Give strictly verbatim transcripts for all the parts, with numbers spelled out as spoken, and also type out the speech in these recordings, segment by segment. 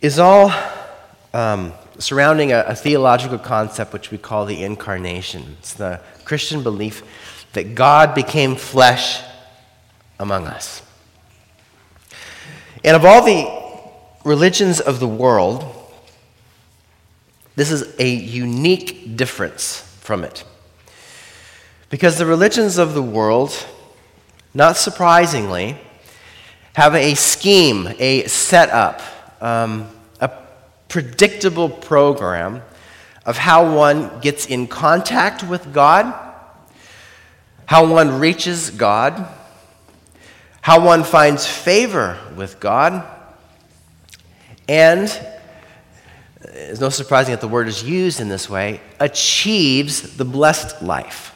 is all um, surrounding a, a theological concept which we call the incarnation. It's the Christian belief that God became flesh among us. And of all the religions of the world, this is a unique difference from it. Because the religions of the world, not surprisingly, have a scheme, a setup, um, a predictable program of how one gets in contact with God, how one reaches God, how one finds favor with God, and, it's no surprising that the word is used in this way, achieves the blessed life.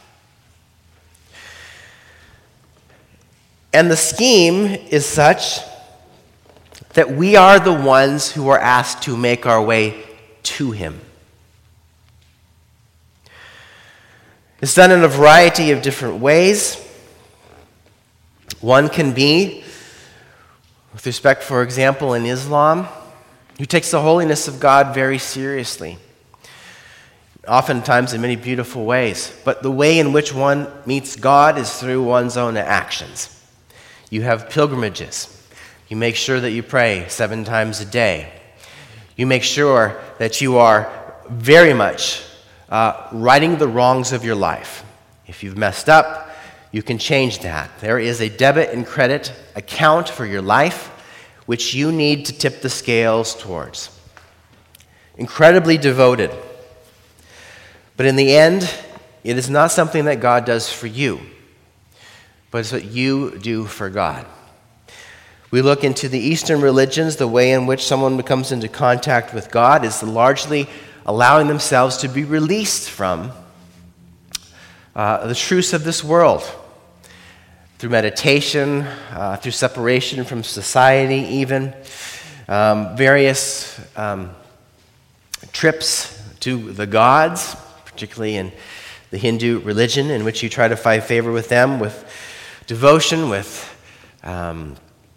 And the scheme is such that we are the ones who are asked to make our way to Him. It's done in a variety of different ways. One can be, with respect, for example, in Islam, who takes the holiness of God very seriously, oftentimes in many beautiful ways. But the way in which one meets God is through one's own actions. You have pilgrimages. You make sure that you pray seven times a day. You make sure that you are very much uh, righting the wrongs of your life. If you've messed up, you can change that. There is a debit and credit account for your life which you need to tip the scales towards. Incredibly devoted. But in the end, it is not something that God does for you, but it's what you do for God. We look into the Eastern religions, the way in which someone comes into contact with God is largely allowing themselves to be released from uh, the truths of this world. Through meditation, uh, through separation from society even, um, various um, trips to the gods, particularly in the Hindu religion, in which you try to find favor with them, with devotion, with um,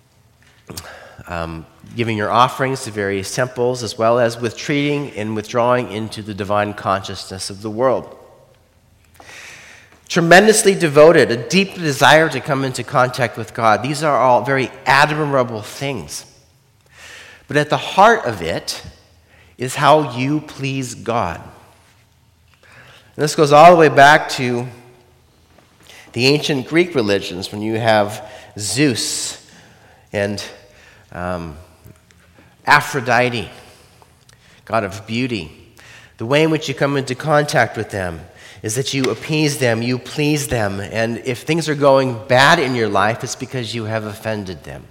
um, giving your offerings to various temples, as well as with treating and withdrawing into the divine consciousness of the world. Tremendously devoted, a deep desire to come into contact with God. These are all very admirable things. But at the heart of it is how you please God. And this goes all the way back to the ancient Greek religions, when you have Zeus and um, Aphrodite, god of beauty. The way in which you come into contact with them is that you appease them, you please them, and if things are going bad in your life, it's because you have offended them.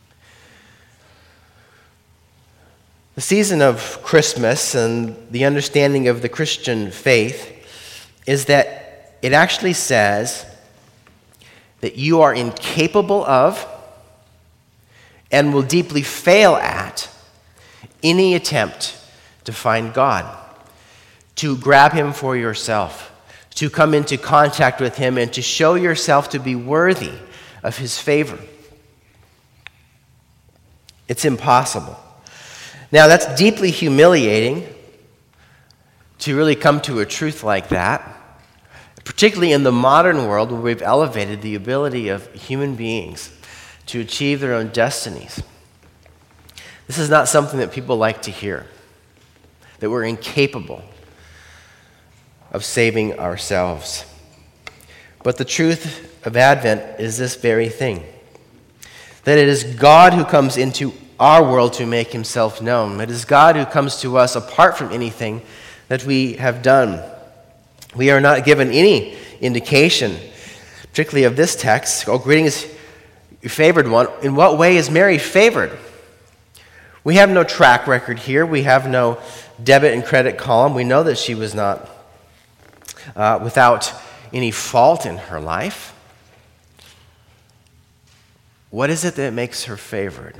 The season of Christmas and the understanding of the Christian faith is that it actually says that you are incapable of and will deeply fail at any attempt to find God, to grab Him for yourself, to come into contact with Him and to show yourself to be worthy of His favor. It's impossible. Now, that's deeply humiliating to really come to a truth like that, particularly in the modern world where we've elevated the ability of human beings to achieve their own destinies. This is not something that people like to hear, that we're incapable of saving ourselves. But the truth of Advent is this very thing, that it is God who comes into our world to make Himself known. It is God who comes to us apart from anything that we have done. We are not given any indication, particularly of this text. Oh, greetings, your favored one. In what way is Mary favored? We have no track record here. We have no debit and credit column. We know that she was not Uh, without any fault in her life. What is it that makes her favored?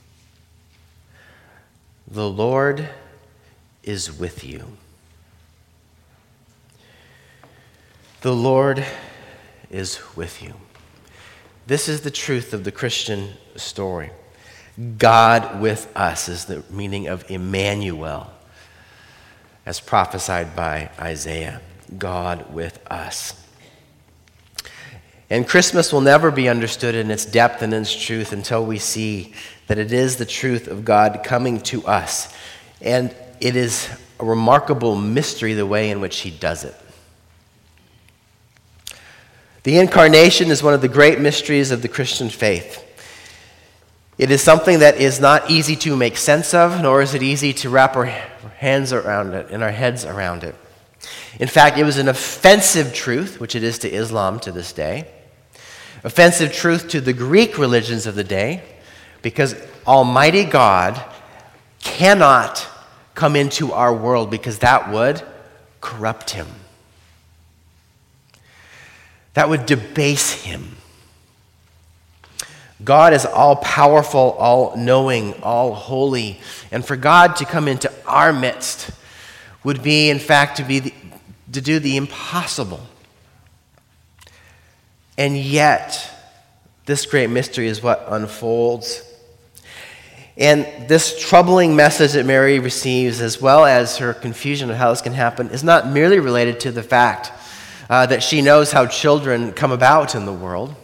The Lord is with you. The Lord is with you. This is the truth of the Christian story. God with us is the meaning of Emmanuel, as prophesied by Isaiah. God with us. And Christmas will never be understood in its depth and its truth until we see that it is the truth of God coming to us. And it is a remarkable mystery the way in which he does it. The incarnation is one of the great mysteries of the Christian faith. It is something that is not easy to make sense of, nor is it easy to wrap our hands around it and our heads around it. In fact, it was an offensive truth, which it is to Islam to this day, offensive truth to the Greek religions of the day, because Almighty God cannot come into our world because that would corrupt him. That would debase him. God is all-powerful, all-knowing, all-holy, and for God to come into our midst would be, in fact, to be the, to do the impossible. And yet, this great mystery is what unfolds. And this troubling message that Mary receives, as well as her confusion of how this can happen, is not merely related to the fact uh, that she knows how children come about in the world.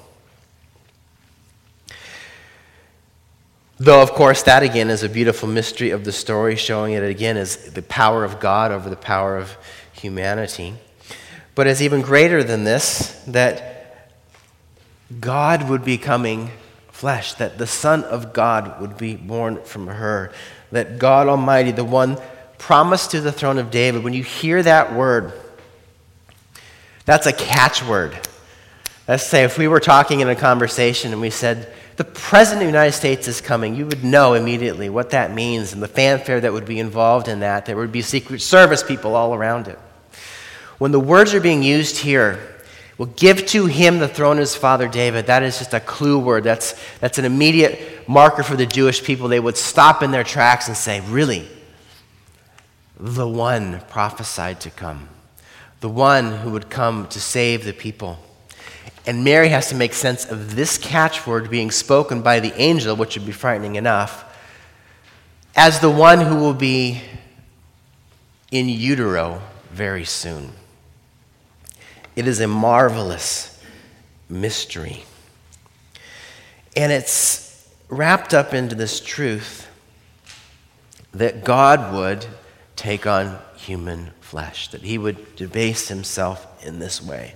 Though, of course, that again is a beautiful mystery of the story, showing it again as the power of God over the power of humanity. But it's even greater than this, that God would be coming flesh, that the Son of God would be born from her, that God Almighty, the one promised to the throne of David, when you hear that word, that's a catchword. Let's say if we were talking in a conversation and we said, the President of the United States is coming, you would know immediately what that means and the fanfare that would be involved in that. There would be Secret Service people all around it. When the words are being used here, will give to him the throne of his father David, that is just a clue word. That's, that's an immediate marker for the Jewish people. They would stop in their tracks and say, really? The one prophesied to come. The one who would come to save the people. And Mary has to make sense of this catchword being spoken by the angel, which would be frightening enough, as the one who will be in utero very soon. It is a marvelous mystery. And it's wrapped up into this truth that God would take on human flesh, that he would debase himself in this way.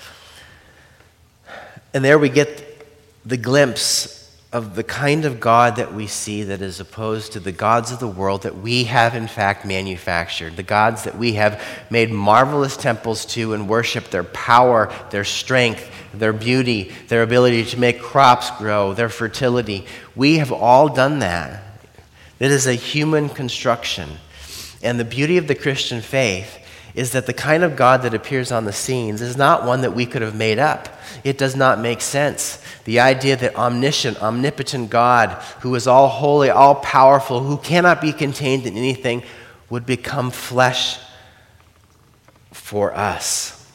And there we get the glimpse of the kind of God that we see that is opposed to the gods of the world that we have in fact manufactured, the gods that we have made marvelous temples to and worship their power, their strength, their beauty, their ability to make crops grow, their fertility. We have all done that. It is a human construction. And the beauty of the Christian faith is that the kind of God that appears on the scenes is not one that we could have made up. It does not make sense. The idea that omniscient, omnipotent God, who is all holy, all powerful, who cannot be contained in anything, would become flesh for us.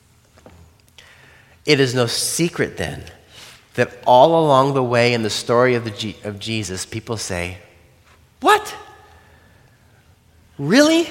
It is no secret then that all along the way in the story of, the G- of Jesus, people say, what? Really?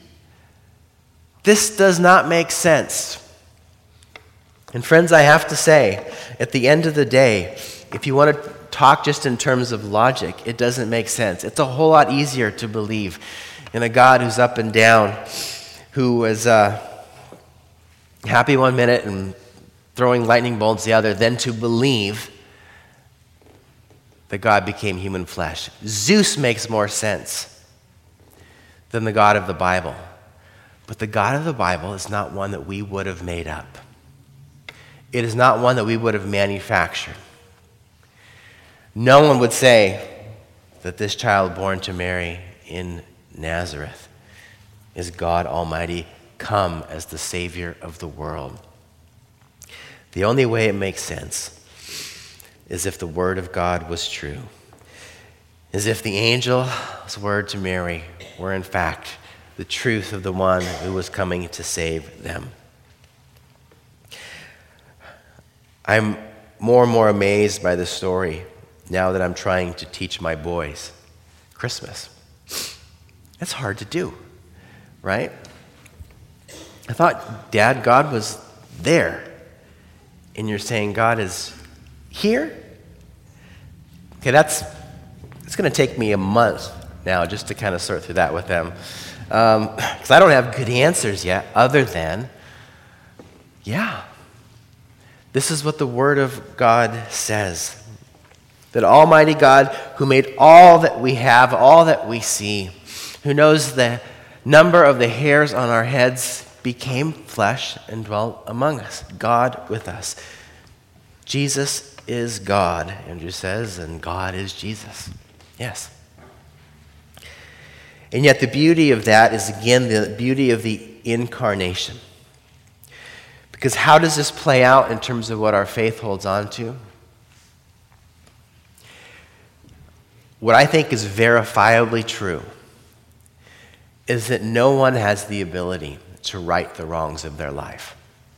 This does not make sense. And friends, I have to say, at the end of the day, if you want to talk just in terms of logic, it doesn't make sense. It's a whole lot easier to believe in a God who's up and down, who is uh, happy one minute and throwing lightning bolts the other, than to believe that God became human flesh. Zeus makes more sense than the God of the Bible. But the God of the Bible is not one that we would have made up. It is not one that we would have manufactured. No one would say that this child born to Mary in Nazareth is God Almighty come as the Savior of the world. The only way it makes sense is if the Word of God was true, as if the angel's word to Mary were in fact the truth of the one who was coming to save them. I'm more and more amazed by this story now that I'm trying to teach my boys Christmas. It's hard to do, right? I thought, Dad, God was there. And you're saying God is here? Okay, that's, it's going to take me a month now just to kind of sort through that with them. Because um, I don't have good answers yet, other than, yeah, this is what the Word of God says. That Almighty God, who made all that we have, all that we see, who knows the number of the hairs on our heads, became flesh and dwelt among us. God with us. Jesus is God, Andrew says, and God is Jesus. Yes. And yet the beauty of that is, again, the beauty of the incarnation. Because how does this play out in terms of what our faith holds on to? What I think is verifiably true is that no one has the ability to right the wrongs of their life.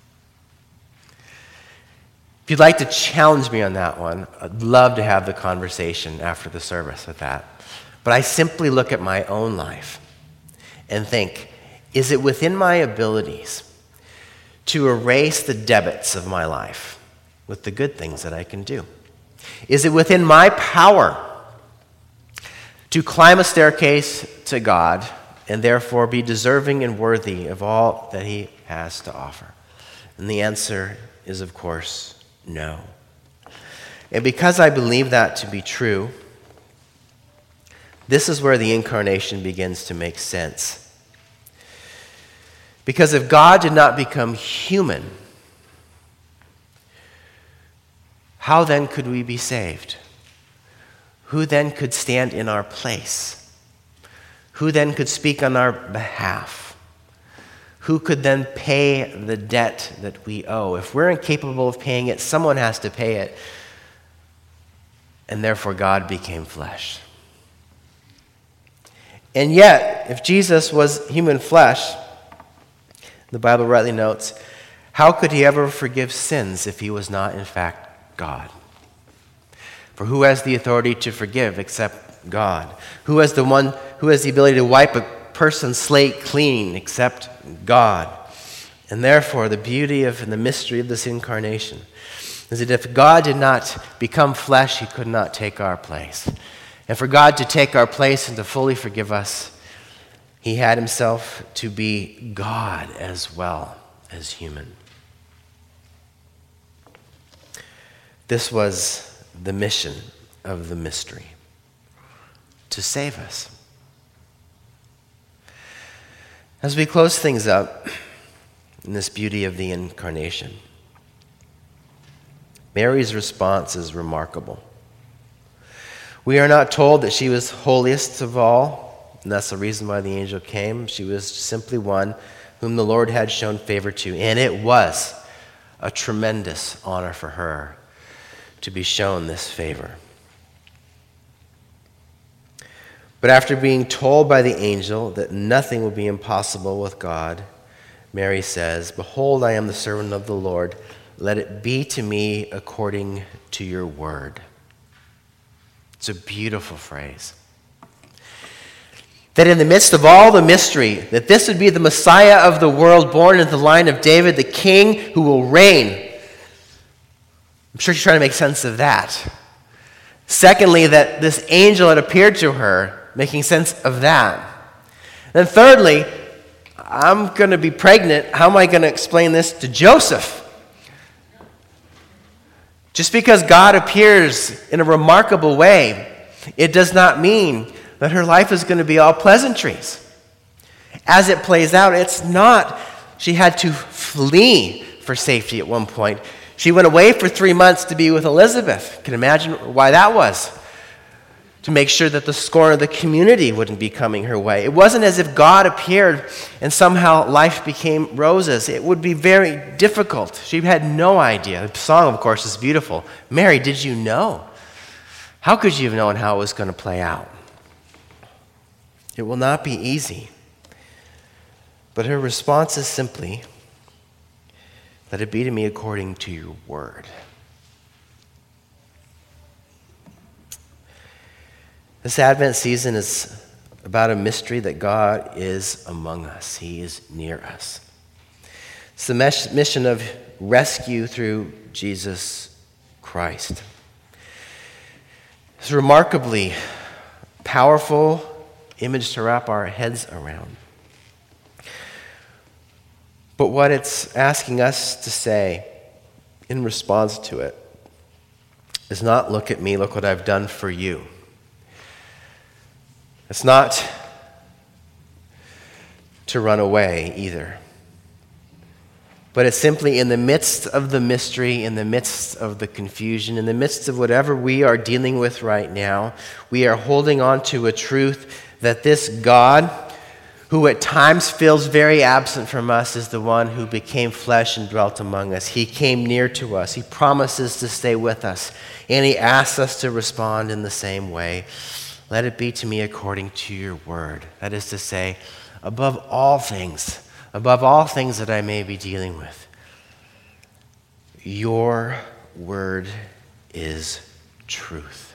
If you'd like to challenge me on that one, I'd love to have the conversation after the service with that. But I simply look at my own life and think, is it within my abilities to erase the debits of my life with the good things that I can do? Is it within my power to climb a staircase to God and therefore be deserving and worthy of all that He has to offer? And the answer is, of course, no. And because I believe that to be true, this is where the incarnation begins to make sense. Because if God did not become human, how then could we be saved? Who then could stand in our place? Who then could speak on our behalf? Who could then pay the debt that we owe? If we're incapable of paying it, someone has to pay it. And therefore God became flesh. And yet, if Jesus was human flesh, the Bible rightly notes, how could He ever forgive sins if He was not in fact God? For who has the authority to forgive except God? Who has the one who has the ability to wipe a person's slate clean except God? And therefore, the beauty of and the mystery of this incarnation is that if God did not become flesh, He could not take our place. And for God to take our place and to fully forgive us, He had Himself to be God as well as human. This was the mission of the mystery, to save us. As we close things up in this beauty of the incarnation, Mary's response is remarkable. We are not told that she was holiest of all, and that's the reason why the angel came. She was simply one whom the Lord had shown favor to, and it was a tremendous honor for her to be shown this favor. But after being told by the angel that nothing would be impossible with God, Mary says, "Behold, I am the servant of the Lord. Let it be to me according to your word." It's a beautiful phrase. That in the midst of all the mystery, that this would be the Messiah of the world, born into the line of David, the king who will reign. I'm sure she's trying to make sense of that. Secondly, that this angel had appeared to her, making sense of that. Then thirdly, I'm going to be pregnant. How am I going to explain this to Joseph? Just because God appears in a remarkable way, it does not mean that her life is going to be all pleasantries. As it plays out, it's not. She had to flee for safety at one point. She went away for three months to be with Elizabeth. You can imagine why that was. To make sure that the scorn of the community wouldn't be coming her way. It wasn't as if God appeared and somehow life became roses. It would be very difficult. She had no idea. The song, of course, is beautiful. Mary, did you know? How could you have known how it was going to play out? It will not be easy. But her response is simply, "Let it be to me according to your word." This Advent season is about a mystery that God is among us. He is near us. It's the mission of rescue through Jesus Christ. It's a remarkably powerful image to wrap our heads around. But what it's asking us to say in response to it is not, look at me, look what I've done for you. It's not to run away either. But it's simply in the midst of the mystery, in the midst of the confusion, in the midst of whatever we are dealing with right now, we are holding on to a truth that this God, who at times feels very absent from us, is the one who became flesh and dwelt among us. He came near to us. He promises to stay with us. And he asks us to respond in the same way. Let it be to me according to your word. That is to say, above all things, above all things that I may be dealing with, your word is truth.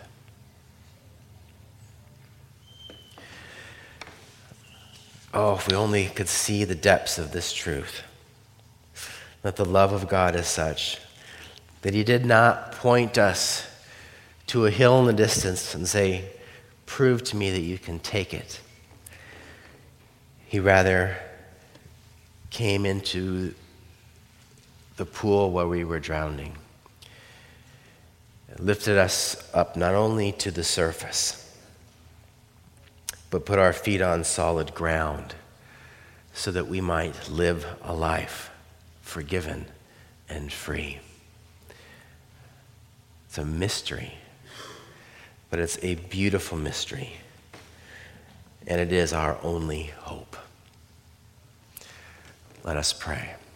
Oh, if we only could see the depths of this truth, that the love of God is such that he did not point us to a hill in the distance and say, prove to me that you can take it. He rather came into the pool where we were drowning, lifted us up not only to the surface, but put our feet on solid ground so that we might live a life forgiven and free. It's a mystery, but it's a beautiful mystery, and it is our only hope. Let us pray.